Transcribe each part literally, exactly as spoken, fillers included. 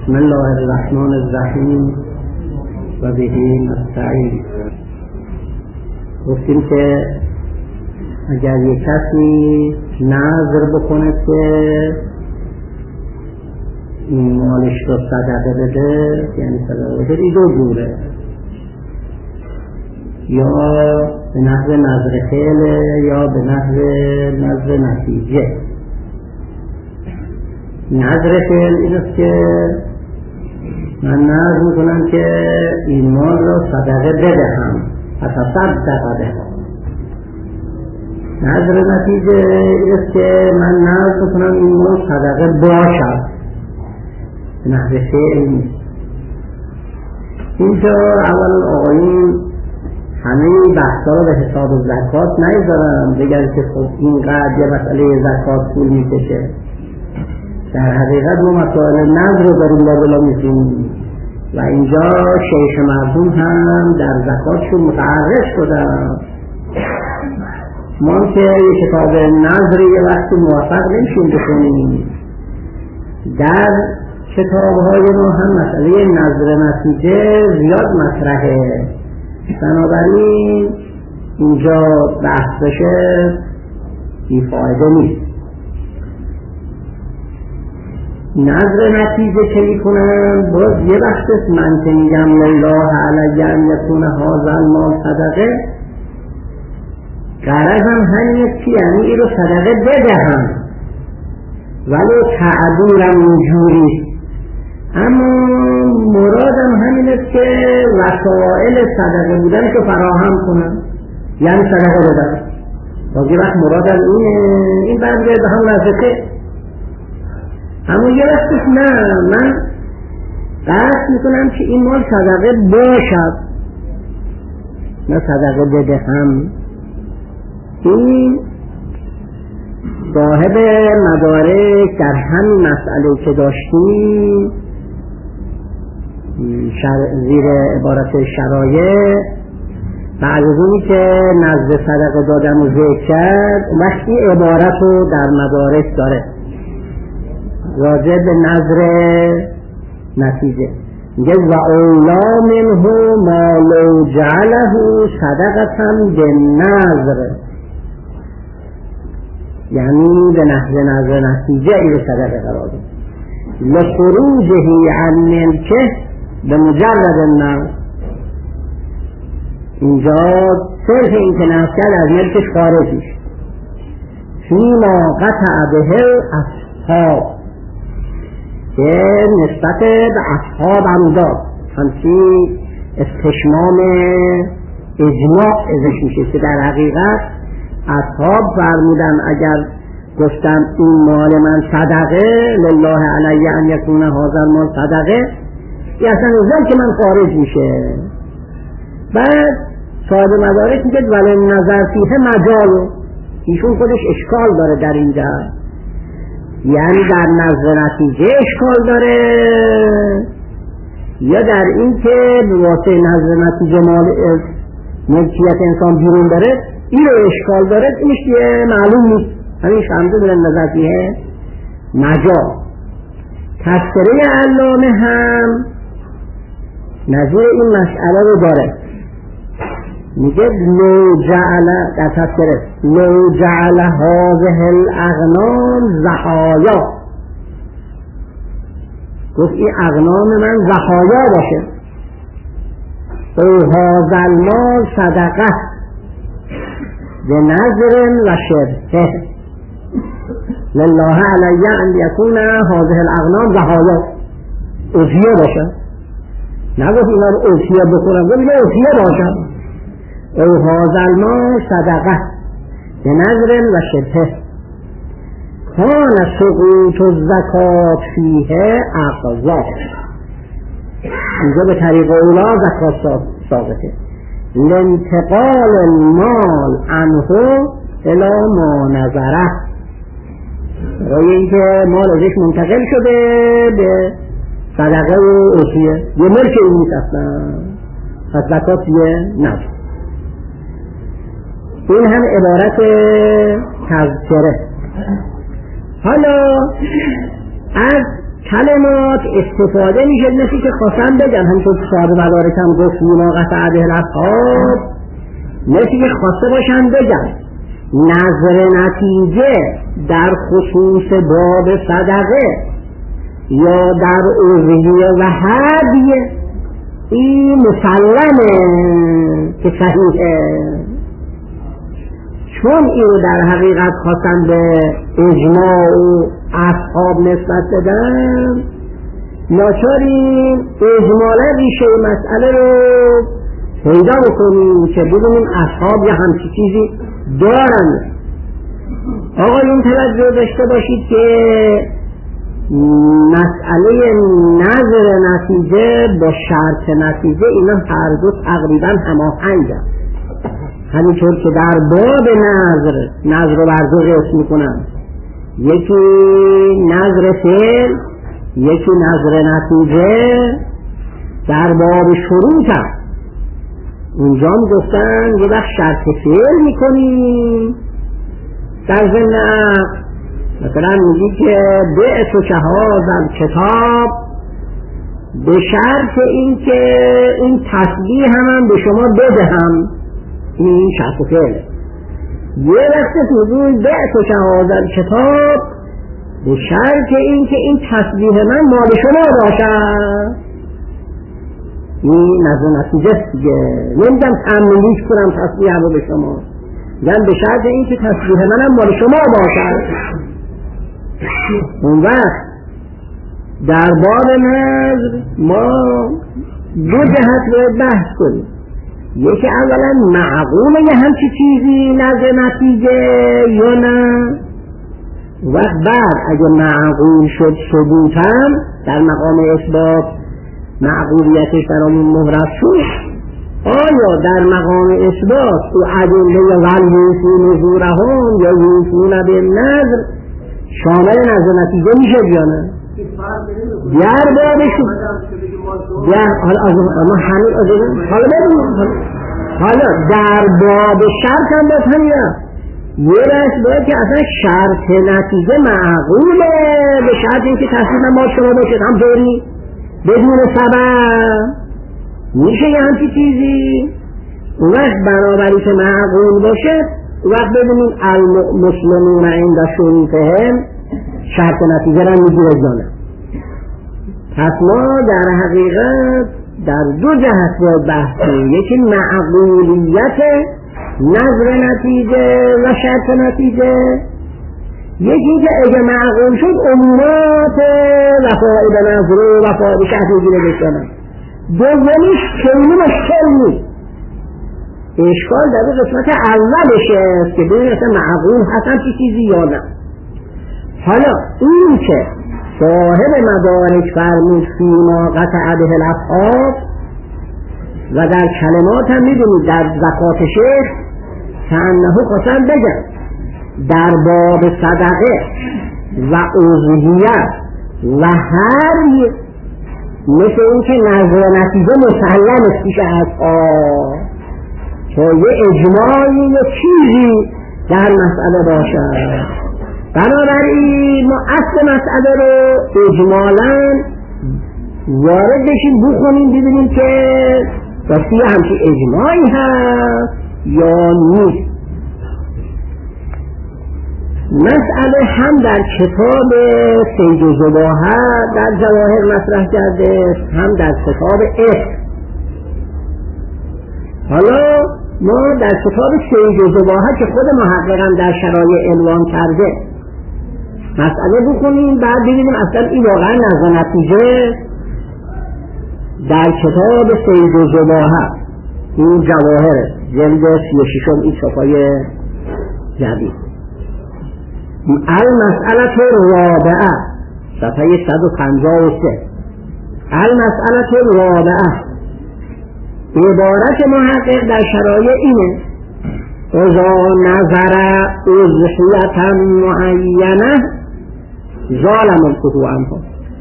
بسم الله الرحمن الرحیم و بهی نستعین. گفتیم که اگر یک کسی نذر بکنه که این مالش رو صدقه بده، یعنی صدقه بده، دو جوره: یا به نحو نذر فعل یا به نحو نذر نتیجه. نذر فعل این است که من نذر میکنم که این مال را صدقه بدهم، اتصدق به. نذر نتیجه این است که من نذر میکنم این مال صدقه باشد، نحو فعل نیست. اینجا اول آقایون همه بحثا رو به حساب زکات نمیذارم، بگن که خب اینقدر یه مسئله زکات پول میکشه. در حقیقت ما مسائل نذر رو داریم بابلا میکنیم و اینجا شیخ مردم هم در زکاتشون متعرض شدن. ما که یه کتاب نذر یه وقتی موفق نمیشیم بکنیم. در کتاب‌های ما هم مسئله نذر نتیجه زیاد مطرحه، بنابراین اینجا بحث بشه بی‌فایده نیست. نذر نتیجه چه میکنن؟ باز یه بحث است. من که میگم لله علی ان یکون هذا المال صدقه، غرضم همین است که یعنی این رو صدقه بدهم ولو تعبیرم اینجوری، اما مرادم همین است که وسائل صدقه بودن که فراهم کنم، یعنی صدقه بدم. باز یه وقت مرادم اینه، این برمیگرده به همون نزدیکه. اما یه وقتش نه، من قصد میکنم که این مال صدقه باشد، نه صدقه بدهم. این صاحب مدارک در همین مسئله که داشتیم زیر عبارت شرایع، بعد از اونی که نزد صدقه دادن و ذکر کرد، وقتی عبارت رو در مدارک داره راجع به نذر نتیجه میگه و اولا منه ما لو جعله صدقة بالنذر، یعنی به نحو نذر نتیجه این صدقه قرار ده لخروجه عن ملکه به مجرد النذر. اینجا صرف این که نذر کرد از ملکش خارج میشه. فیما قطع به اصحاب، که نسبت به اصحاب هم داد، همچی استشمام اجماع ازش میشه که در حقیقت اصحاب فرمودن اگر گفتم این مال من صدقه، لله علی ان یکون هذا المال صدقه، این اصلا ازم که من خارج میشه. بعد صاحب مدارک میگه ولی نظر فیه مجالو، ایشون خودش اشکال داره در اینجا، یعنی در نظر نتیجه اشکال داره یا در این که به واسه نظر نتیجه مال ملکیت انسان بیرون داره، این رو اشکال داره. اینش دیگه معلوم نیست، همین شمده داره نظر فیه مجال. تفسیره علامه هم نظیر این مسئله رو داره، میگه لو جعل در تفسیره لو جعل هذه الاغنام زحایا، گفت این اغنام من زحایا باشه، او هذا المال صدقه به نظر و شبهه لله علی ان یکون هذه الاغنام زحایا، اوفیه باشه. نگفت اینا رو اوفیه بکنم، گفت اینا اوفیه باشه. او هذا المال صدقه به نظر و شبهه کان سقوط الزکات فیه اقضا. اینجا به طریق اولا زکات ثابته، لانتقال المال عنه الی ما نظره، برای اینکه مال ازش منتقل شده به صدقه و عطیه، یه ملک این نیست اصلا، پس زکات یه نظر. این هم عبارت تذکره. حالا از کلمات استفاده میشه مثل که خواستن بگن، همینطور که صاحب مدارک هم گفت فیما قطع به الاصحاب، مثل که خواسته باشن بگن نظر نتیجه در خصوص باب صدقه یا در اضحیه و هدیه این مسلمه که صحیحه، چون اینو در حقیقت خواستن به اجماع و اصحاب نسبت بدن، ناچاریم اجمالا ریشه مسئله رو پیدا بکنیم که ببینیم اصحاب یا همچی چیزی دارن. آقایون توجه داشته باشید که مسئله نظر نتیجه با شرط نتیجه اینا هر دو تقریبا هماهنگن، همینطور که در باب نظر نظر رو بر دو قسم میکنن، یکی نظر فعل یکی نظر نتیجه. در باب شروط هست اونجا هم گفتن یه وقت شرط فعل میکنیم در ضمن مثلا میگی که بعت و شهادت کتاب به شرط این که این تسبیح هم, هم به شما بدهم، این شرط فعل. یه وقت میگی بعت و شهادت کتاب به شرط این که این تسبیح من مال شما باشد، این نظر نتیجه دیگه. نمیدم تملیش کنم تسبیح رو به شما، یعنی به شرط این که تسبیح منم مال شما باشد. اون وقت در باب نظر ما دو جهت رو بحث کنیم، یکی اولا معقوله یه همچی چیزی نظر نتیجه یا نه، وقت بعد اگه معقول شد ثبوتم در مقام اثبات معقولیتش برامون مهرب شد، آیا در مقام اثبات او ادله ولیوفون نذورهم یا یوفون بالنذر شامل نظر نتیجه میشه یا نه؟ در بابشون حالا همین حالا ببینیم حالا در باب شرط هم باید همین یه رشت باید که اصلا شرط نتیجه معقوله به شرط این که تصمیم ما شما باشد هم دوری بدون سبب میشه یه همچی چیزی. اون وقت بنابراین که معقول باشه اون وقت ببینیم المسلمون عند شروطهم شرط نتیجه را میگیره جانه. پس ما در حقیقت در دو جهت باید بحث کنیم، یکی معقولیت نظر نتیجه و شرط نتیجه، یکی که اگه معقول شد امورات وفای به نظر و وفای به شرط میگیره بشنم. دومیش خیلی مشکل نیست، اشکال در قسمت اولشه که ببینید اصلا معقول هستن چی چیزی یا نه. حالا این که صاحب مدارک فرمود فیما قطع به الاصحاب و در کلمات هم میدونید در زکات شیخ که انهو خواستن بگن در باب صدقه و اضحیه و هر مثل این که نظر نتیجه مسلم است پیش اصحاب که یه اجماعی یه چیزی در مسئله باشد. بنابراین ما اصل مسئله رو اجمالاً وارد بشیم بخونیم ببینیم که راستی همچی اجماعی هست یا نیست. مسئله هم در کتاب سید و زباهه در جواهر مطرح کرده، هم در کتاب عشق. حالا ما در کتاب سید و زباهه که خود محققم در شرایع عنوان کرده مسئله بکنیم، بعد ببینیم اصلا این واقعا نظر نتیجه در کتاب سید و زباهه این جواهر جلد سی و ششم این صفحه جدید المسئله الرابعه صفحه صد و پنجاه و سه المسئله الرابعه عبارت محقق در شرایع اینه اذا نظر اضحیة معینه ظالم الفتوح عنها،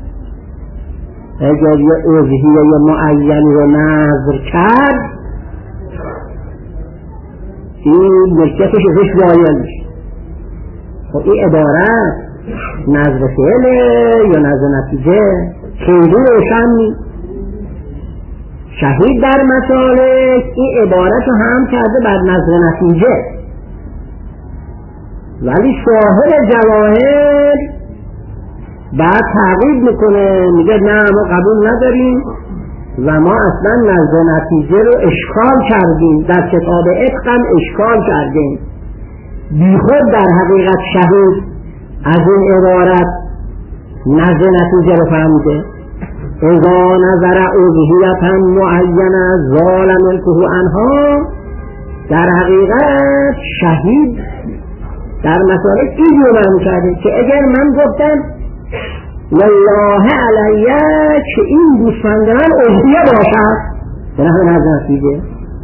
اگر یه اضحیه معین رو نظر کرد این ملکتش ازش زایل میشه. خب این عبارت نظر فعله یا نظر نتیجه خیلی روشن نیست. شهید در مسالک این عبارت رو هم کرده بر نظر نتیجه، ولی شاهد جواهر بعد تعقیب میکنه، میگه نه ما قبول نداریم و ما اصلا نظر نتیجه رو اشکال کردیم، در کتاب اتقن اشکال کردیم. بی خود در حقیقت شهید از این عبارت نظر نتیجه رو فهمیده. اذا نظر اضحیتا معینه زال ملکه عنها، در حقیقت شهید در مسائل این رو معنی کرده که اگر من گفتم والله علیه که این گوسفند من اضحیه باشد به نحو نظر نتیجه،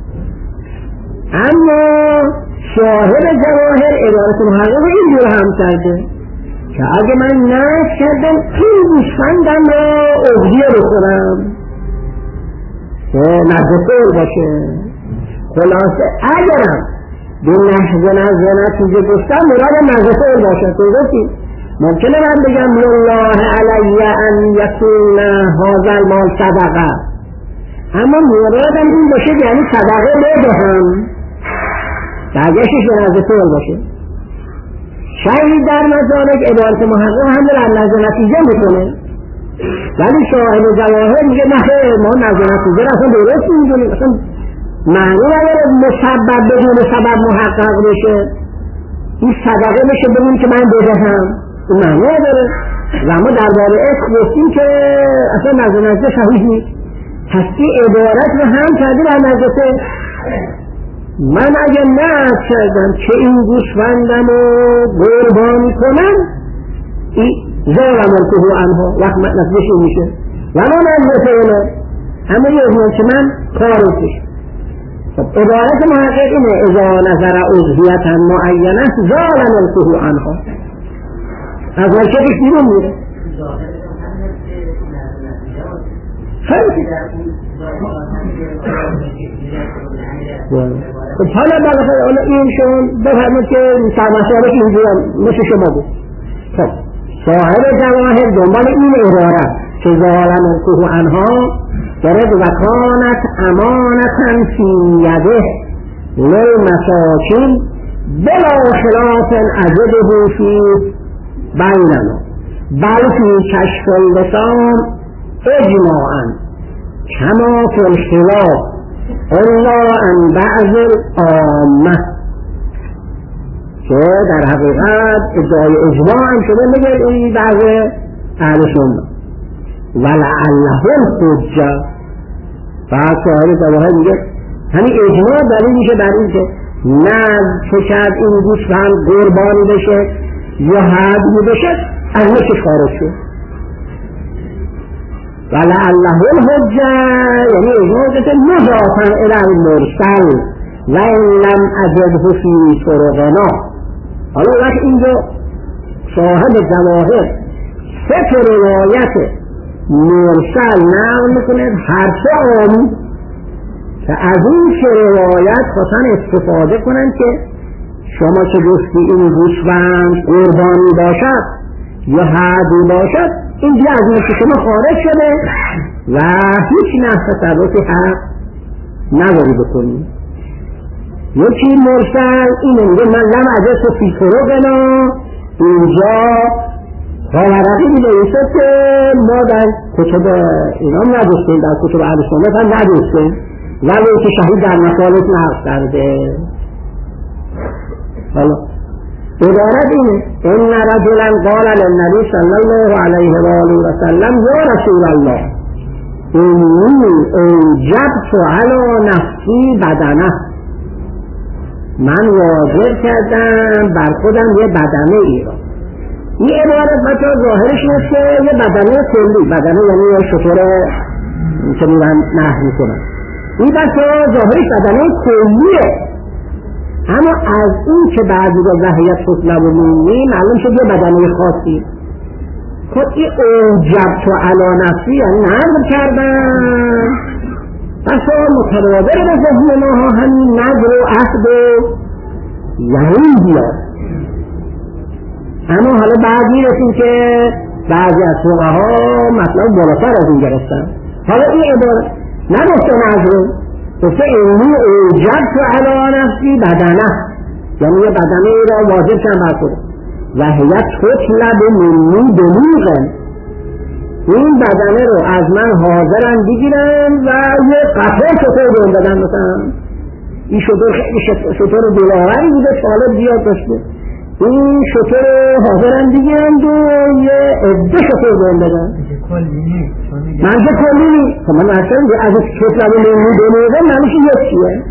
اما شاهد جواهر عبارت محقق این جور هم کرده که اگه من نشد کردم این گوسفندم را اضحیه بکنم که نظر باشه. خلاصه اگرم به نحو نظر نتیجه گفتم مراد نظر باشه تو گفتیم ممکنه من بگم لله علی ان یکون هذا المال صدقه، اما مرادم این باشه یعنی صدقه بدهم، برگشتش به نظر باشه. شهید در مسالک عبارت محقق هم در نظر نتیجه میکنه، ولی شاهد جواهر میگه نه ما نظر نتیجه را اصلا درست میدونیم، اصلا معنی نداره مسبب بدون سبب محقق بشه، این صدقه بشه بدون که من بدهم، این معنی نداره. و ما درباره عشق گفتیم که اصلا نظر نتیجه شهید نیست. پس این عبارت رو هم کرده در نظر من اگه نعت کردم که این گوسفندم رو قربانی کنم این زالم الکهو عنها وقت نتیجهش میشه و ما نظر فعله همه یه ازمان که من کارش. خب عبارت محقق اینه اذا نظر اضحیتا معینه زالم الکهو عنها، از مرکبش بیرون میره. خیلی خب حالا بالاخره حالا این شما بفرمید که مسئله اینجوری مثل شما بود. خب صاحب جواهر دنبال این عبارت که ظالم الکهو عنها دارد و کانت امانتا فی یده للمساکین بلا خلاف اجده فی بیننا بل فی کشف اللسان اجماعا کما فی الخلاف الا ان بعض العامه، که در حقیقت ادعای اجماع هم شده میگه این بعض اهل سنت ولعله الحجه. بعد صاحب جواهر میگه همین اجماع دلیل میشه بر این که نه چه کرد این گوسفند قربانی بشه یا هدیه بشه از نشش خارج شد. ولعله الحجه یعنی اجماع که مضافا الی المرسل و این لم اجده فی طرقنا. حالا وقت اینجا صاحب جواهر سه روایت مرسل نقل میکنه هر سه عامی که از این سه روایت خواستن استفاده کنن که شما که گفتی این گوسفند قربانی باشد یا هدیه باشد این دیگه از این که شما خارج شده و هیچ نحو تصرفی حق نداری بکنی. یکی مرسل اینه میگه من لم اجد فی طرقنا، اینجا ورقی می‌نویسه که ما در کتب اینا نداشتیم، در کتب اهل سنت هم نداشتیم، ولی که شهید در مسالک نقل کرده. حالا عبارت اینه ان رجلا قال للنبی صلی الله علیه و آله و سلم یا رسول الله اینی اوجبت علی نفسی بدنه، من واجب کردم بر خودم یه بدنه ای را. این عبارت بچه ظاهرش نیست که یه بدنه کلی، بدنه یعنی یه شطوره که میرن نحو میکنن، این بچه ظاهرش بدنه کلیه، اما از این که بعضی با ذهیت خطلب و میمی معلوم شد یه بدنه خاصی. خود این اوجب تو علا نفسی یعنی نظر کردن، پس متبادر به ذهن ما ها همین نظر و عهد و یعنی بیاد. اما حالا بعد میرسیم که بعضی از فقها مطلب بالاتر از این گرفتن. حالا این عبارت نگفته نظر، گفته اینی اوجبت علی نفسی بدنه، یعنی یه بدنه را واجب کن بر خودم و هیت تطلب منی بلیغن، این بدنه رو از من حاضرن بگیرن و یه قطعه شطور بهم بدن. مثلا این شطور خیلی شطور دلاوری بوده، طالب زیاد داشته، این شطور حاضرن بگیرن و یه عده شطور بهم بدن. منشه کلی نیست. خب من اصلا از تطلب منی بلیغن منش یکیه.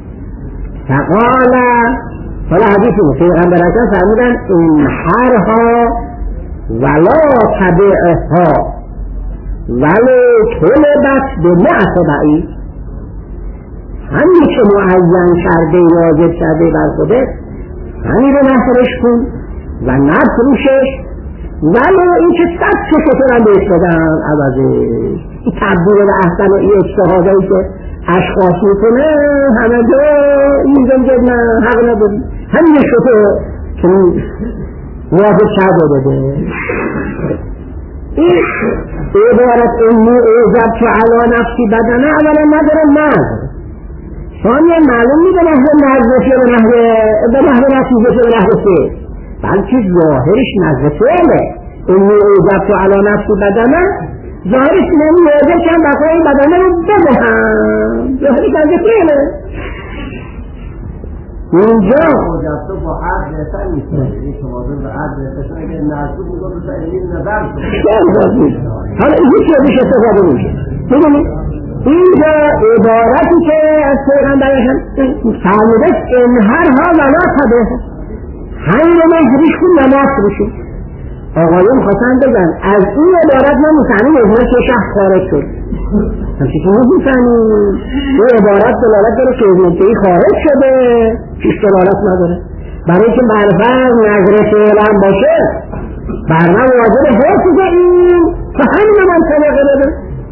فقاله حالا حدیثی بود پیغمبر اکرم فرمودن انحرها ولا تبعها ولو طلبت به معصبعی، همین که معین کرده واجب کرده بر خودت همین رو نحرش کن و نفروشش، ولو این که صد که شطورم بهش بدن عوضش. این تبدیل به احسن و این اجتهادهایی که اشخاص میکنه همه جا این جمجد نه حق نداری، همین شطور که واجب کرده بده. این عبارت اینی اوجب که علا نفسی بدنه اولا نداره نظر، ثانیا معلوم نیست به نحو نظر به نحو به نحو نتیجه به نحو فعل، بلکه ظاهرش نظر فعله. اینی اوجب که علا نفسی بدنه ظاهرش نمی واجب کن بقیه این بدنه رو بدهم، ظاهرش نظر فعله. اینجا اوجب تو با عرض بهتر نیست، این شمازن به عرض بهتر اگر نزدیک میگه رو سعیدین نظر کنه. حالا این هیچ روش استفاده میشه. ببینید اینجا عبارتی که از پیغمبرشون فرموده انحرها ولا تبعها، همین رو مجریش کن و نفروشی. آقایون خواستن بگن از این عبارت ما میفهمیم اجماع که شخص خارج شد. همچه که میفهمیم این عبارت دلالت داره که ای خارج شده، چیش دلالت نداره. برای که برفر نظر فعلا باشه برنا واجب حفظ این که همین من طبقه بده.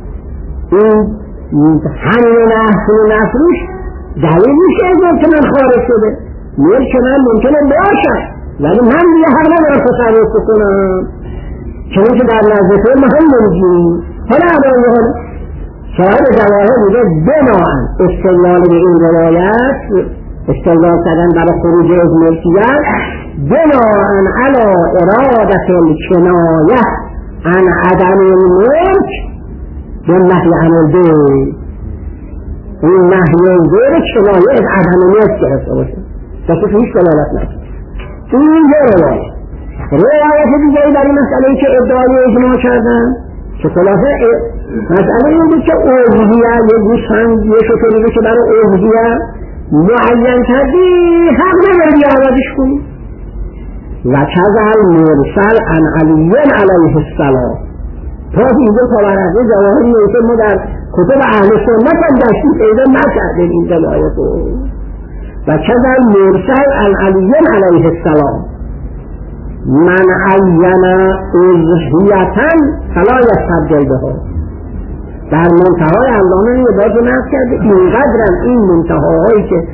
این همین نحو نفروش دلیل میشه از که من خارج شده. میل که من ممکنه باشم ولی من دیگه حق ندارم تصرف بکنم، چون که در نزد فعل ما هم نمیگیم. حالا اول صاحب جواهر میگه بناهن استدلال به این روایت، استدلال کردن برای خروج از ملکیت، بناهن علی ارادت الکنایه عن عدم الملک به نهی عن البیع. این نهی البیع کنایه از عدم ملک گرفته باشه، دسته که هیچ دلالت نکنه. این یه روایت. روایت دیگری در این مسئله که ادعای اجماع کردن که خلاصه مسئله این بود که اوضیه یه گوشتن یه شطوری که برای اوضیه معین کردی حق نبردی عوضش کنی. و کذل مرسل عن علیین علیه السلام، تا اینجا تبرقی جواهری نیسته ما در کتب اهل سنت هم دستی پیدا نکردیم این دلایت رو. و کذل مرسل عن علیین علیه السلام من عین اضحیتا فلا یستبدل بها. در منتهای علامه این عبارت رو نقل کرده اینقدرم این منتهاهایی که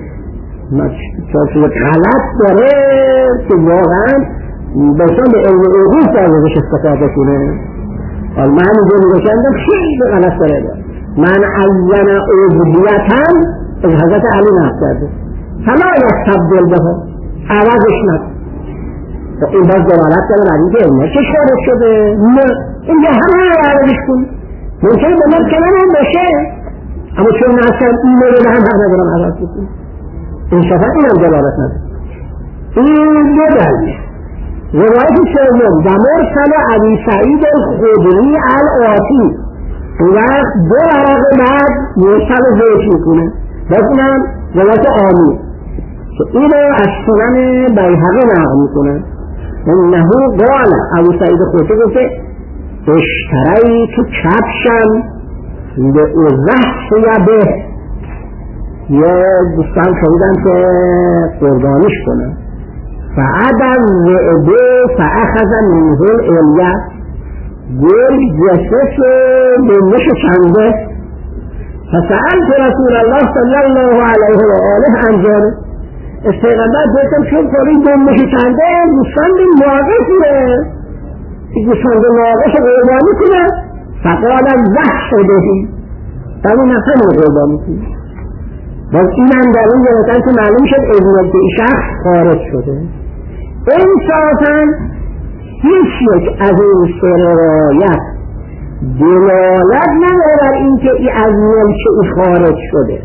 غلط داره که واقعا بسان به علم عقوق در روش استفاده کنه. حال من اینجا میگوشندم خیلی غلط داره. من عین اضحیتا از حضرت علی نقل کرده فلا یستبدل بها، عوضش نکن. این باز دلالت داره بر اینکه علمه چه خارج شده؟ نه، این یه همه رو عوضش کن. ممکنه به من کنم هم باشه، اما چون ناصر این رو به هم هم ندارم عوض بکن. این شفاق این هم دلالت نداره. این دو دلیل. روایت سوم و مرسل ابی سعید الخدری الآتی، اون وقت دو ورق بعد مرسل رو ذکر میکنه. باز اینم روایت آمی که این رو از سنن بیهقی نقل میکنه. انه قال ابو سعید خدری گفته اشتری تو کفشم به ازحف به، یه دوستان شدیدن که قربانیش کنن، فعدم وعده فاخذ منه الیه، گل جسس بینش چنده، فسألت رسول الله صلی الله علیه و آله عن ذلك، پیغمبر گفتم چون کاری دنبشی چنده گوشتند ناقصیه که گوشتند ناقص قربانی کنه فقال از وحش شدهی در اون نفر رو قربانی کنه باز این هم در اون گرفتن که معلوم شد ازمال که این شخص خارج شده. انصافا هیچ یک از این سه روایت دلالت نداره بر این که این از ملک ای خارج شده،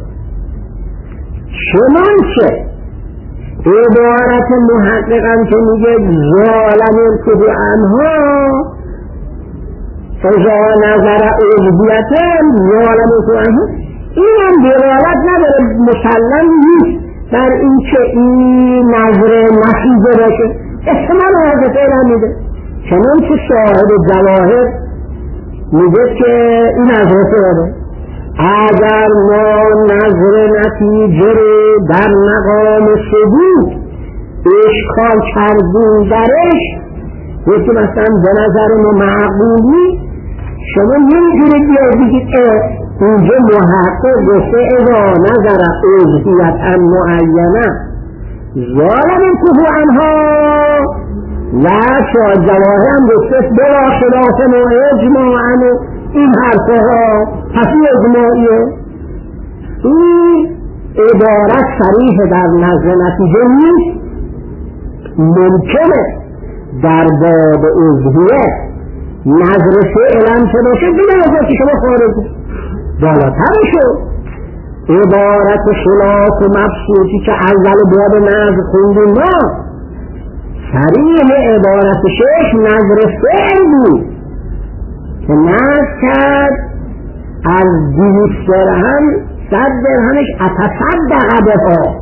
چنانچه عبارت محققم که میگه ظالم الکهو عنها فضا نظر عضویتم ظالم الکهو عنها، این هم دلالت نداره، مسلم نیست بر این که این نظر نفیزه باشه، احتمال حضرت اعلام میده. چنانچه صاحب جواهر میگه که این نظر داره اگر ما نظر نتیجه رو در مقام ثبوت اشکال کردیم درش، یکی مثلا به نظر ما معقولی، شما نمیتونید بیاید بگید اینجا محقق گفته اذا نظر عضویت معینه ظالم الکهو عنها لا شاید جواهر هم گفته بلا خلاف ما اجماعا این حرفها پس اجماعیه. این عبارت صریح در نظر نتیجه نیست. ممکنه در باب عضویت نظر فعلا چه باشه بگه نظر که شما خارج بالاتر شد. عبارت خلاف و مبسوطی که اول باب نظر خوندیم ما صریح عبارت شش نظر فعل بود که نظر کرد از دویست درهم صد درهمش اتصدق بها،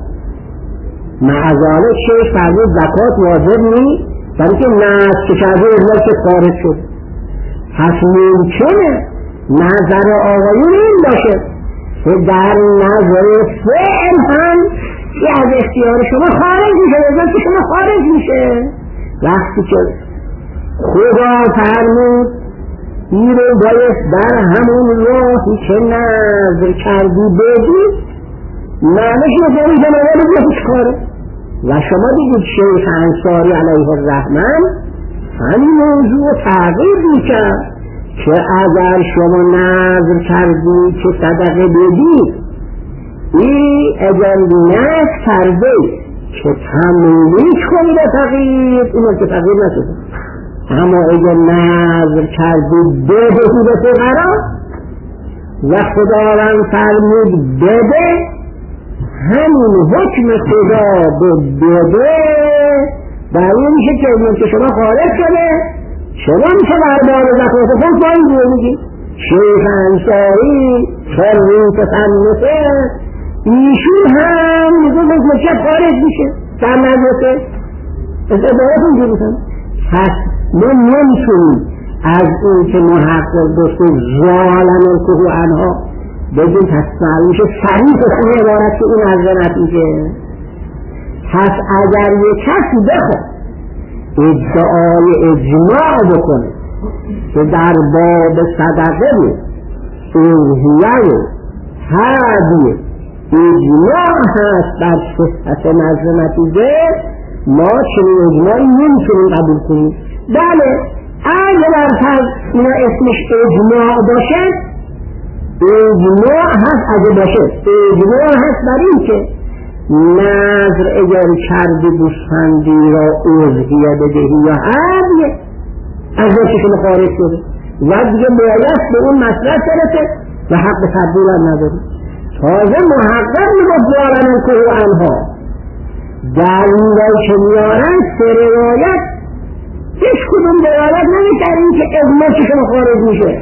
معذالک شش فرمود زکات واجب نیست برای که نظر که کرده اجمال که خارج شد. پس ممکنه نظر آقایون این باشه که در نظر فعل هم که از اختیار شما خارج میشه، اجمال که شما خارج میشه. وقتی که خدا فرمود این رو باید در همون راهی که نظر کردی بگید، معنیش نظری که نظر بگید کاره. و شما دیگید شیخ انصاری علیه الرحمن همین موضوع تغییر میکرد که اگر شما نظر کردی که صدقه بدید، این اگر نظر کرده که تملیک کنی به تغییر، این که تغییر نشده، اما اگر نظر کردی بدهی به فقرا و خداوند فرمود بده، همین حکم خدا به بده دلیل میشه که اگر که شما خارج شده، شما میشه دربار زکات خود باید میگی شیخ انصاری خرین تصنفه ایشون هم میگه مجلس خارج میشه در مدرسه از عبارت اونجا بسن. پس ما نمیتونیم از این که محقق گفته ظالم الکهو عنها بگیم پس معلومشه صریح این عبارت که این از نتیجه. پس اگر یک کسی بخواد ادعای اجماع بکنه که در باب صدقه و اضحیه و هدیه اجماع هست در صحت نظر نتیجه، ما چنین اجماعی نمیتونیم قبول کنیم. بله اگر فرض اینا اسمش اجماع باشه، اجماع هست اگه باشه اجماع هست بر این که نظر اگر کردی گوسفندی را اضحیه بدهی یا هدیه از وقتی که خارج شده و دیگه باید به اون مصرف برسه و حق تبدیل هم نداری. تازه محقق میگفت ظالم الکهو عنها دلیلی که میارن سه روایت هیچ کدوم دلالت نمی‌کنه این که اجماع که شما خارج میشه.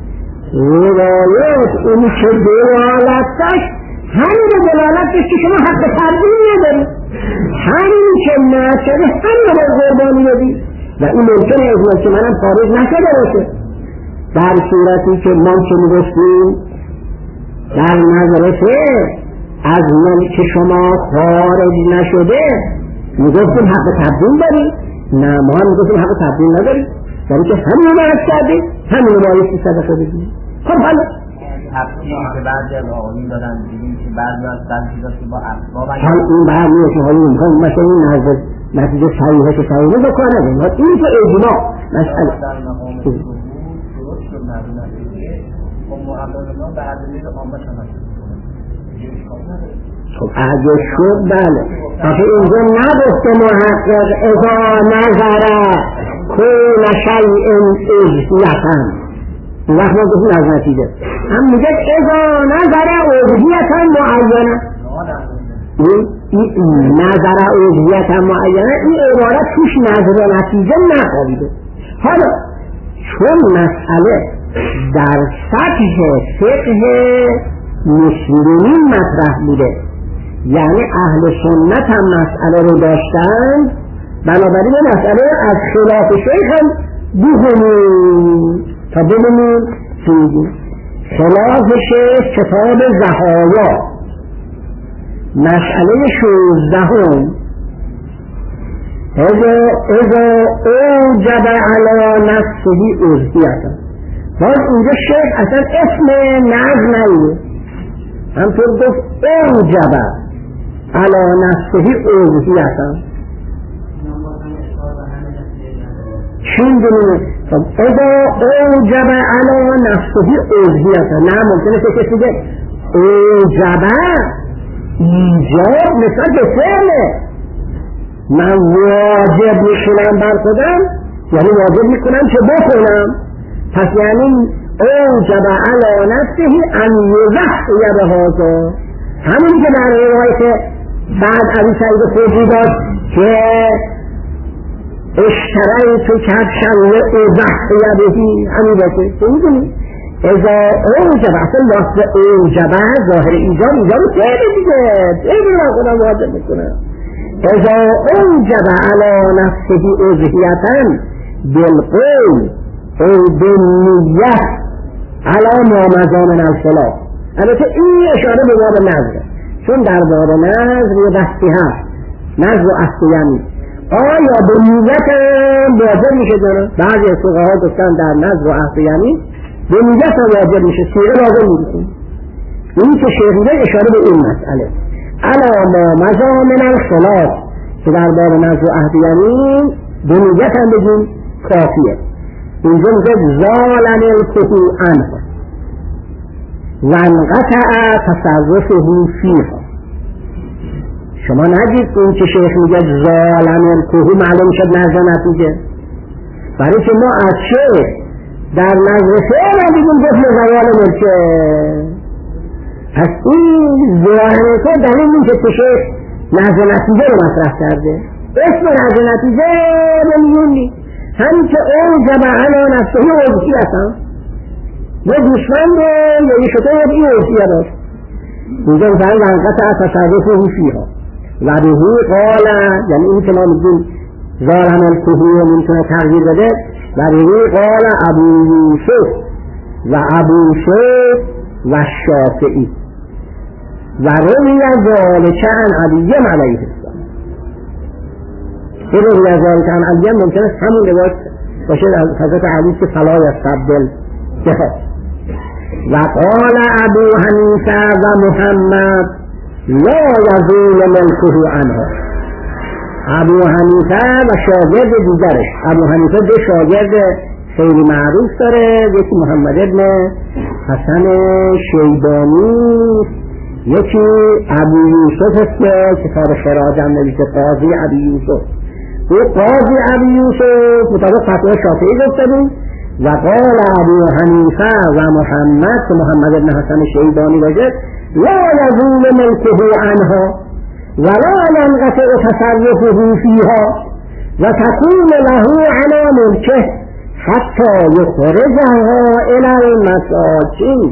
روایت اون که دلالت داشت همین رو دلالت داشت که شما حق تبدیل نداری، همین که نشده همین رو باید قربانی بدی و این ممکنه اجماع که منم خارج نشده باشه. در صورتی که ما که میگفتیم در نظرته از ملک شما خارج نشده میگفتیم حق تبدیل داری، نه ما هم میگفتیم حق تبدیل نداری، در که همین رو باید کردی همین رو باید صدقه بدی. خب حالا تفسیری که بعضی از آقایون دادن دیدیم که بعضی از بعضی چیزا که با اسباب حال این بعضی که حالا میخوام مثلا این نظر نتیجه صحیحه که صحیحه بکنه ندیم این که اجماع مسئله در مقام درست شد نظر نتیجه با معلمان به عدلیل آمد تمثیل خب اگه شد بله آخه اینجا نگفته محقق اذا نظر کل شیء اجزیتا اون وقت ما گفتیم از نتیجه هم میگه اذا نظر اجزیتا معینه این نظر اجزیتا معینه این عبارت توش نظر نتیجه نخوابیده. حالا چون مسئله در سطح فقه مسلمین مطرح بوده یعنی اهل سنت هم مسئله رو داشتن بنابراین مسئله از خلاف شیخ هم بخونیم تا ببینیم چی میگیم. خلاف شیخ کتاب زهایا مسئله شوزدهم اذا اذا اوجب علی نفسه اجزیتا باز اینجا شیخ اصلا اسم نظر نمیده همطور گفت اوجب علی نفسه اجزیتا چین دونه اذا اوجب علی نفسه اجزیتا نه ممکنه که کسی بگه اوجب ایجاب نسبت به فعله من واجب میکنم بر خودم یعنی واجب میکنم که بکنم پس یعنی اوجب علی نفسه ان یضحی بهذا همونی که در روایت بعد ابی سعید خدری داشت که اشتریت کبشا لأضحی به همین باشه که میدونی اذا اوجب اصلا لفظ اوجب ظاهر ایجاب ایجاب خیلی دیگه خیلی من خودم واجب میکنم اذا اوجب علی نفسه اجزیتا بالقول او بالنیت علی ما مضى من الخلاف. البته این اشاره به باب نظر چون در باب نظر یه بحثی هست نظر و اصلیمی آیا به نیت واجب میشه داره بعضی از فقها گفتن در نظر و اصلیمی به نیت واجب میشه سیغه لازم میشه این که شیخیده اشاره به این مسئله علی ما مضى من الخلاف که در باب نظر و اصلیمی به نیت هم بگیم کافیه. اینجا میگه زالن الکهو عنه و انقطع تصرفه فیها. شما نگید اون که شیخ میگه زالن الکهو معلوم شد نظر نتیجه برای که ما از شیخ در نظر فعل هم بگیم گفت زوال ملکه پس این ظاهر که دلیل این که شیخ نظر نتیجه رو مطرح کرده اسم نظر نتیجه نمیون نیست همین که اون جمع علا نفسه اوزی هستم یه دوشمند یا یه شده این اوزی داشت اینجا مثلا وانقطع تصرفه فیها و بهی قال یعنی این که ما میگیم ظالم الکهو میتونه تغییر بده و بهی قال ابو یوسف و ابو شیخ و شافعی و روی ذالک عن علی علیه السلام این روی ذالک عن علی ممکنه همون روایت باشه از حضرت علی که فلا یستبدل جهاد و قال ابو حنیفه و محمد لا یزول ملکه عنها. ابو حنیفه و شاگرد دیگرش ابو حنیفه دو شاگرد خیلی معروف داره یکی محمد ابن حسن شیبانی یکی ابو یوسف است که کتاب خراج هم نوشته قاضی ابو یوسف او قاضی ابو یوسف مطابق فتوی شافعی گفته بود و قال ابو حنیفه و محمد که محمد ابن حسن شیبانی باشه لا یزول ملکه عنها ولا ينقطع تصرفه فيها وتكون له على ملكه حتى يخرجها الى المساكين.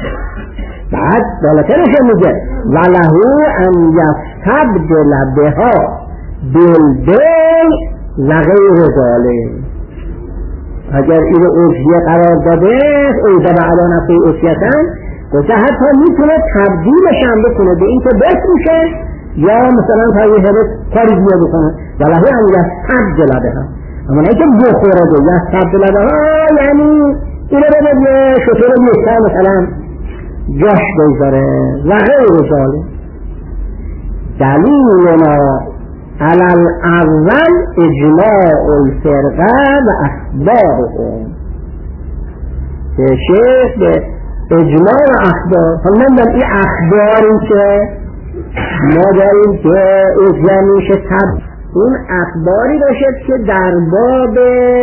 بعد بالاترش میگه وله ان يستبدل بها بالبيع و غیر ذلك. اگر این اوجیه قرار داده اوجب علی نفسه اوجیتن گفته حتی میتونه تبدیلش هم بکنه به این که بفروشه یا مثلا تا یه حبت کاری دیگه بکنه ولی هم یستبدل بها اما نه که بخوره ده یستبدل بها یعنی اینه بده یه شطور بیشتر مثلا جاش بگذاره و غیر ذالک. دلیلنا علی الاول اجماع الفرقه و اخبارهم. که شیخ به اجماع اخبار، همون این اخباری که ما داریم که اجماع میشه تب اون اخباری باشد که در باب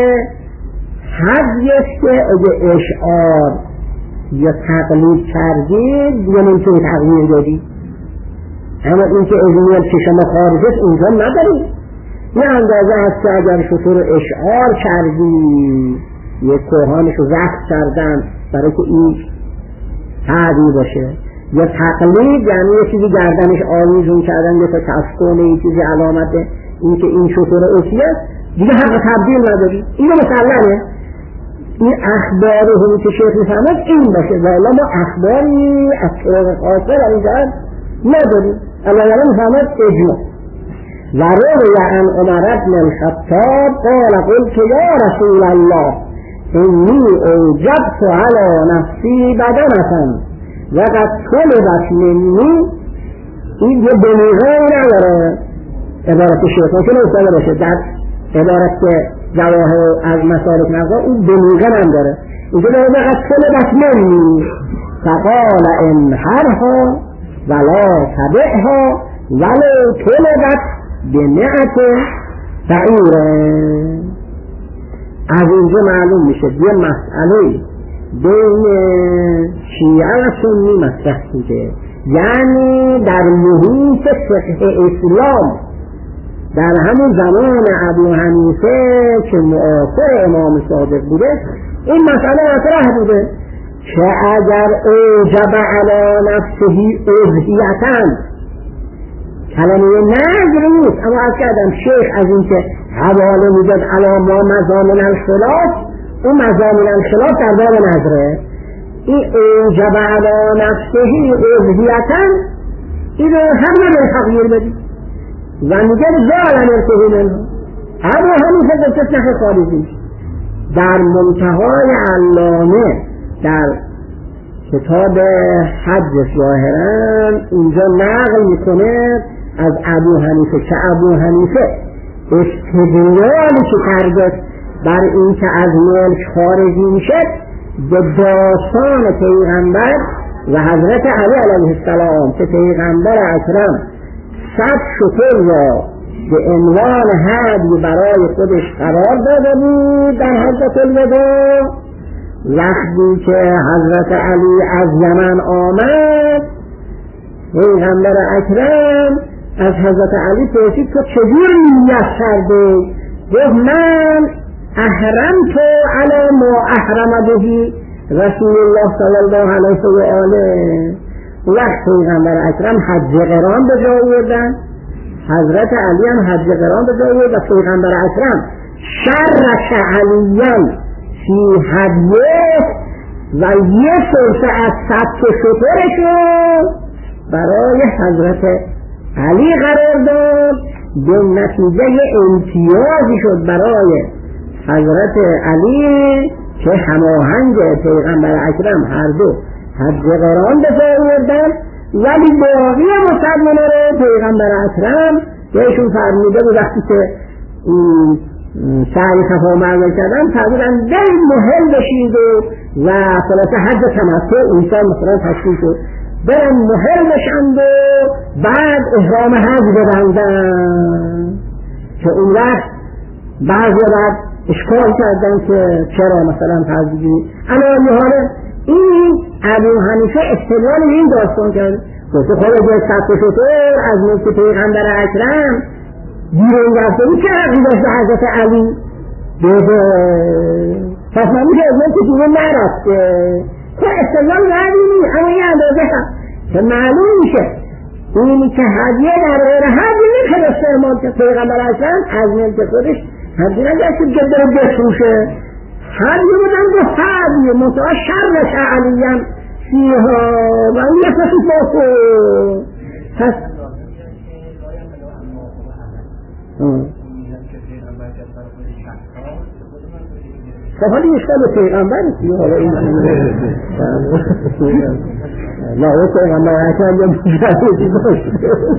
حدیست که اگه اشعار یا تقلید کردید یا نمیتونی تغییر دادی، اما این که ازمیان که شما خارجت اینجا ندارید. این اندازه هست که اگر شطور اشعار کردی یک کوهانشو وقت کردن برای که این تعبیر باشه، یا تقلید یعنی یه چیزی گردنش آویزون کردن یا تا تسکونه یه چیزی علامته این که این شطور اصلی است دیگه حق تبدیل نداری. اینو مسلمه. این اخبار همون که شیخ میفهمد این باشه والا ما اخباری از طرق خاصه در این جهت نداریم. الله یعنی میفهمد اجماع. و روی عن عمر بن الخطاب قال قلت یا رسول الله انی اوجبت علی نفسی بدنة و قد طلبت منی. این یه بلیغه نداره عبارت شیخ ممکن افتاده باشه در عبارت که جواهر از مسالک نقا اون بلیغه نداره. اینجا داره قد طلبت منی فقال انحرها ولا تبعها ولو طلبت بمئت بعیره. از اینجا معلوم میشه یه مسئله بین شیعه و سنی مطرح بوده، یعنی در محیط فقه اسلام در همون زمان ابو حنیفه که معاصر امام صادق بوده این مسئله مطرح بوده که اگر اوجب علی نفسه اضحیتاً کلمه نظر نیست، اما از کردم شیخ از این که حواله میداد علی ما مضامن الخلاف، اون مضامن الخلاف در باب نظره. این اوجب علی نفسه اضحیتاً این رو هم نباید تغییر بدید و میگه زالن ارتهی منه. اما همین که گفتش نخه خارجی در منتهای علامه در کتاب حج ظاهرا اینجا نقل میکنه از ابو حنیفه که ابو حنیفه استدلالی که کرده بر این که از ملک خارجی میشه به داستان پیغمبر و حضرت علی علیه السلام که پیغمبر اکرم صد شتر را به عنوان هدی برای خودش قرار داده بود در حجة الوداع. وقتی که حضرت علی از یمن آمد پیغمبر اکرم از حضرت علی پرسید تو چجور نیت کرده؟ گفت من احرمت علی ما احرم به رسول الله صلی الله علیه و آله. وقت پیغمبر اکرم حج قران به جا آوردن، حضرت علی هم حج قران به جا آورد و پیغمبر اکرم شرک علیان فی هدیه و یه سلسه از سبت شطورشو برای حضرت علی قرار داد. به نتیجه امتیازی شد برای حضرت علی که هماهنگ پیغمبر اکرم هر دو حج قران به جا آوردن، ولی باقی مسلمان‌ها رو پیغمبر اکرم بهشون فرموده بود وقتی که سعی صفا مروه کردن فرمودن برید محل بشید و خلاصه حج تمتع اون سال مثلا تشکیل شد برن محل بشند و بعد احرام حج ببندن که اون وقت بعضی بعد اشکال کردن که چرا مثلا تحضیبی. اما حالا این ابو حنیفه استدلال این داستان کرد گفته خود سبت شطور از ملک پیغمبر اکرم بیرون رفته بود چه حقی داشت به حضرت علی بده؟ پس من میشه از ملک بیرون نرفته که استدلال ندیدی. اما یه اندازه هم که معلوم میشه اینی که هدیه در غیر هدیه میشه استعمال که پیغمبر اکرم از ملک خودش هدیه نگشتید که داره بفروشه، هدیه بودن به هدیه مطاع شرش علیان فیها و این نفسی باسو. پس خب حالی اشکال پیغمبر نیستی حالا این نه او پیغمبر اکرم یه مجردی داشته.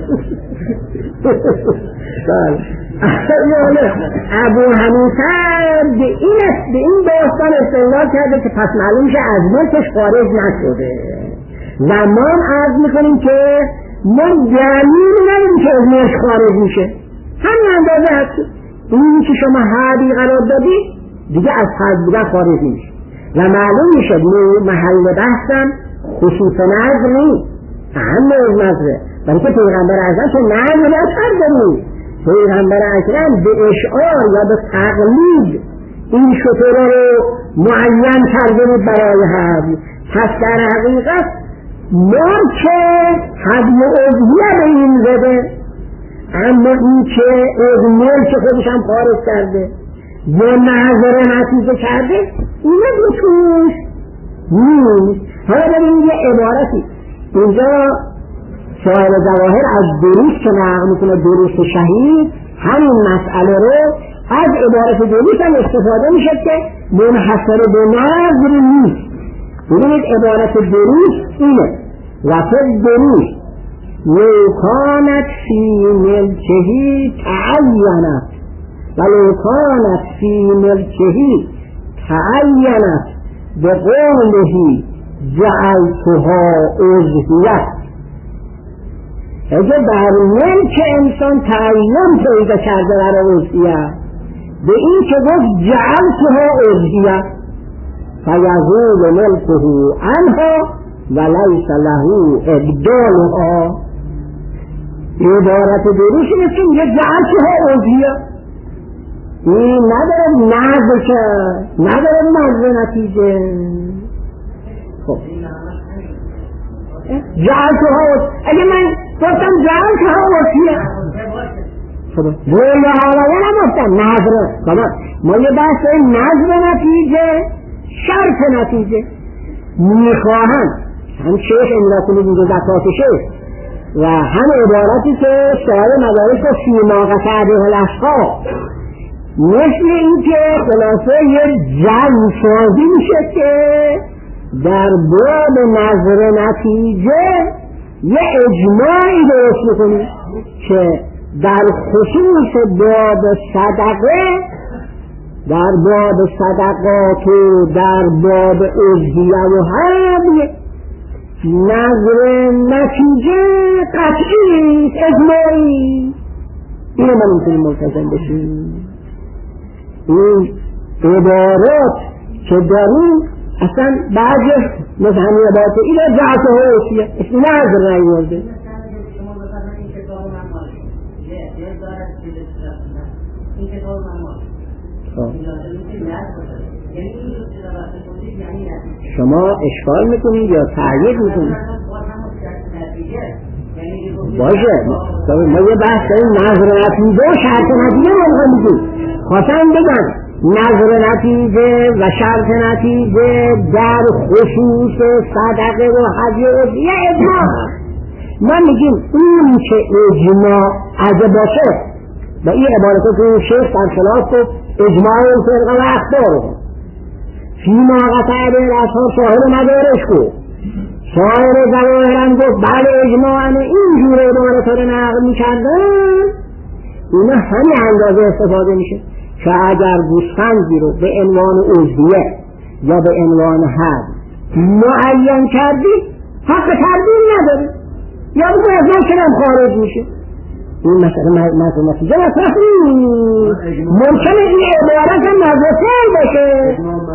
ابو حنیفه به این به این داستان استدلال کرده که پس معلوم شه از ملکش خارج نشده و ما هم عرض میکنیم که ما دلیلی نداریم که از ملک خارج میشه، همین اندازه هست. این که شما حدی قرار دادی دیگه از حد بودن خارج میشه و معلوم میشه محل بحثم خصوص نظر نیست، اهم از نظره، بلکه پیغمبر اعظم که نظر نظر داریم. پیغمبر اکرم به اشعار یا به تقلید این شطوره رو معین کرده بود برای حد. پس در حقیقت ما که حد و اضحیه به این زده، اما این که از ملک خودش هم خارج کرده یا نظر نتیجه کرده اینه بتوش نیست. حالا ببین یه عبارتی اینجا شاعر جواهر از دروس که نقل میکنه، دروس شهید، همین مسئله رو از عبارت دروس هم استفاده میشه که منحصر به نظر نیست. ببینید عبارت دروس اینه: وفد دروس لو کانت فی ملکهی تعینت ولو کانت فی ملکهی تعینت به قولهی جعلتها اضحیت. اگه در ملک انسان تعین پیدا کرده برای اضحیت، به این که گفت جعلتها اضحیت فیزول ملکه عنها ولیس له ابدالها. عبارت دروش نیست که میگه جعلتها اضحیت، این نداره نظر که نداره نظر نتیجه. خب جعلتها، اگه من گفتم جعلتها اضحیت روی حالا نگفتم نظر، ما یه بحث نظر نتیجه شرط نتیجه میخواهم هم شیخ املا کنید اینجا زکاتشه و هم عبارتی که شاعر مدارک و فیما قطع به الاشقا، مثل این که خلاصه یه جمع سازی میشه که در باب نظر نتیجه یه اجماعی درست میکنی که در خصوص باب صدقه، در باب صدقات و در باب اضحیه و هدی نظر نتیجه قطعی اجماعی. اینو ما نمیتونیم ملتزم بشیم. این عبارات که داریم اصلا بعضی مثل همین عبارت اینه جعته ها اصیه نظر نیورده. شما اشکال میکنید یا تأیید میکنید؟ باشه ما یه بحث داریم نظر نتیجه و شرط نتیجه رو میگیم. خواستم بگم نظر نتیجه و شرط نتیجه در خصوص صدقه و هدیه و یه اجماع. ما میگیم اون که اجماع اگه باشه و این عبارت که شیخ در خلاف اجماع الفرقه و اخبار فیما قطع به الاشقا صاحب مدارش کو شاعر جواهرم گفت بله اجماعا اینجور عبارت رو نقل میکردن. اینا همین اندازه استفاده میشه که اگر گوسفندی رو به عنوان اضحیه یا به عنوان حد معین کردی حق تردید نداری یا بگو از من کنم خارج میشه. این مثلا نظر نتیجه مطرح نیست. ممکنه این عبارت هم نظرسل باشه.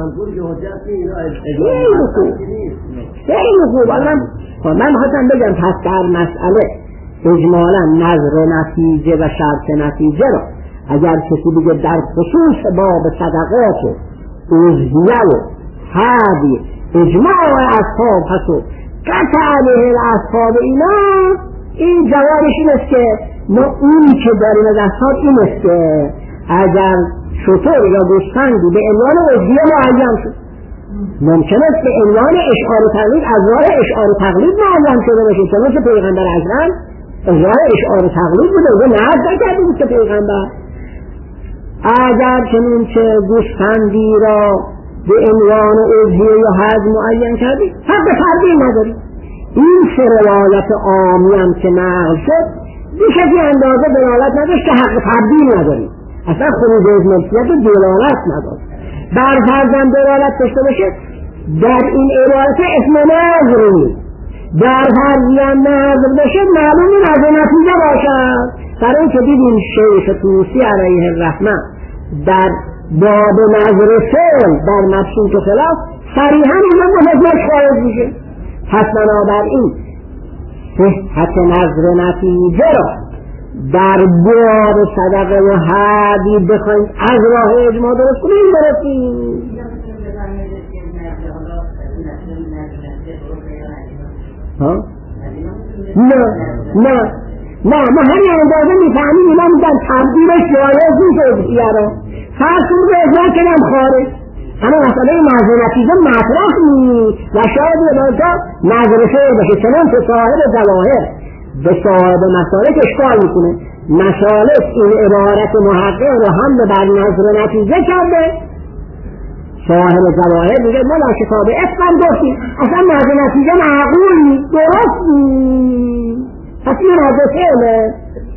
خیلی خوب خیلی خوب. من خواستم بگم پس در مسئله اجمالا نظر نتیجه و شرط نتیجه را اگر کسی بگه در خصوص باب صدقات و اضحیه و هدی اجماع اصحاب هست و قطع علیه اصحاب اینا، این جوابش این است که ما اونی که داریم از اصحاب این است که اگر شطور یا گوسفندی به عنوان اضحیه معین شد، ممکن است به عنوان اشعار و تقلید از راه اشعار و تقلید معین شده باشه، چنانچه پیغمبر اکرم از راه اشعار و تقلید بوده و نهض نکرده بود که پیغمبر. اگر چنانچه گوسفندی را به عنوان اضحیه یا هدی معین کردی حق تردید نداری. این سه روایت عامی هم که نقل شد بیش از این اندازه دلالت نداشت که حق تبدیل نداریم، اصلا خروج از ملکیت دلالت نداشت. بر فرضاً دلالت داشته باشه در این عبارت اسم نظر نیست، در فرضاً نظر باشه معلوم نظر نتیجه باشد. برای اینکه دیدیم شیخ طوسی علیه الرحمه در باب نظر فعل در مبسوط و خلاف صریحاً اینجا مهمت خارج میشه. پس بنابراین صحت نظر نتیجه را در باب صدقه و هدی بخوایم از راه اجماع درست کنیم برسیم. ها؟ نه نه نه ما همین اندازه میفهمیم اینا میگن تبدیلش جایز نیست ادعیه را فرض کنید به اجماع کنم خارج، اما مسئله نظر نتیجه مطرح نیست و شاید به بازا نظر فعل باشه، چنان که صاحب ظواهر به صاحب مسالک اشکال میکنه. مسالک این عبارت محقق رو هم بر نظر نتیجه کرده، صاحب ظواهر میگه ما لا شفا به اسم گفتیم اصلا نظر نتیجه معقول نیست، درست نیست، پس این نظر فعله.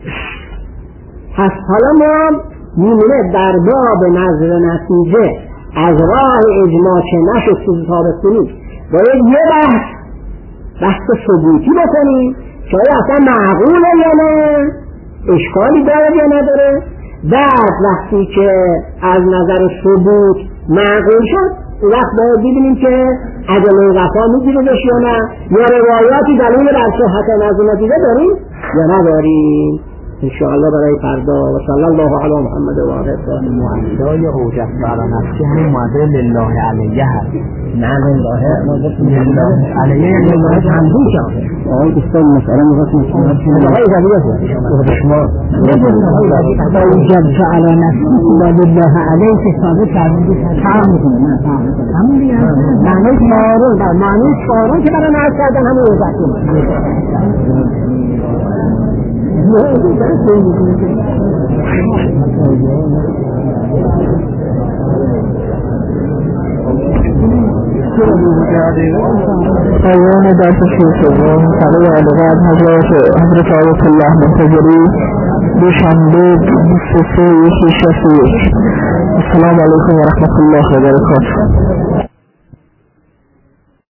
پس حالا ما میمونه در باب نظر نتیجه از راه اجماع چه نشد چیزی ثابت کنیم باید یه بحث بحث ثبوتی بکنیم که اصلا معقوله یا نه، اشکالی داره یا نداره. بعد وقتی که از نظر ثبوت معقول شد اون وقت باید ببینیم که ادله وفا میگیردش یا نه، یا روایاتی دلیل بر صحت نظر نتیجه داریم یا نداریم. انشاءالله برای فردا و صلی الله علی محمد و آله الطاهرین. معدای اوجت برای نفسی همین معدای لله علیه هست، نه لله لله علیه یعنی لله تنظیم شد. آقای دوستان مسئله می‌خواستم شما آقای زبیده به شما اوجت علی نفسی و لله علیه که ثابت کردید تمام می‌کنه. نه همون دیگه معنی چهارم در معنی چهارم که برای نفس کردن همون اوجت ایوان درس شیطان ساله علقات حضرت حضرت آیت الله منتظری دوشنبه بیست و سه شش. السلام علیکم و رحمت الله و برکاته.